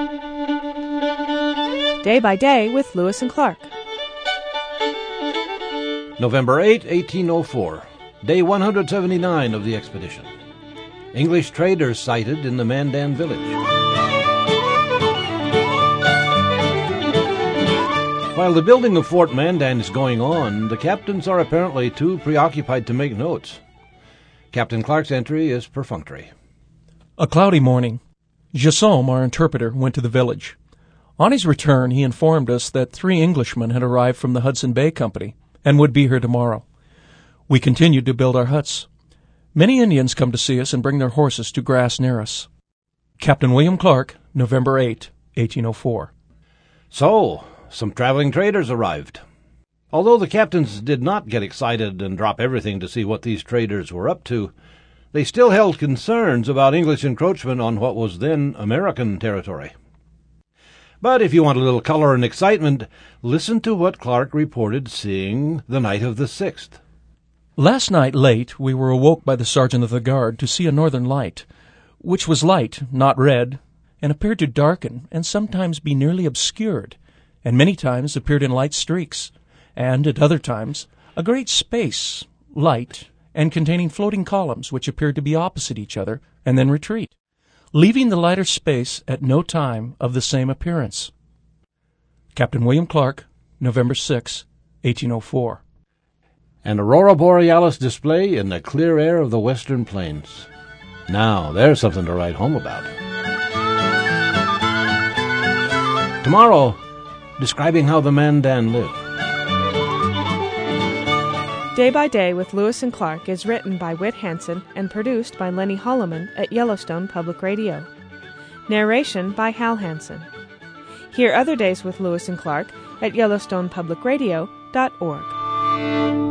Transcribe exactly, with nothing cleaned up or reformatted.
Day by Day with Lewis and Clark. November eighth, eighteen oh four. Day one hundred seventy-nine of the expedition. English traders sighted in the Mandan village. While the building of Fort Mandan is going on, the captains are apparently too preoccupied to make notes. Captain Clark's entry is perfunctory. A cloudy morning. Jassom, our interpreter, went to the village. On his return, he informed us that three Englishmen had arrived from the Hudson Bay Company and would be here tomorrow. We continued to build our huts. Many Indians come to see us and bring their horses to grass near us. Captain William Clark, November eighth, eighteen oh four. So, some traveling traders arrived. Although the captains did not get excited and drop everything to see what these traders were up to, they still held concerns about English encroachment on what was then American territory. But if you want a little color and excitement, listen to what Clark reported seeing the night of the sixth. Last night late we were awoke by the sergeant of the guard to see a northern light, which was light, not red, and appeared to darken and sometimes be nearly obscured, and many times appeared in light streaks, and at other times a great space, light, and containing floating columns which appeared to be opposite each other and then retreat, leaving the lighter space at no time of the same appearance. Captain William Clark, November sixth, eighteen oh four. An aurora borealis display in the clear air of the western plains. Now, there's something to write home about. Tomorrow, describing how the Mandan live. Day by Day with Lewis and Clark is written by Whit Hanson and produced by Lenny Holloman at Yellowstone Public Radio. Narration by Hal Hansen. Hear other days with Lewis and Clark at yellowstone public radio dot org.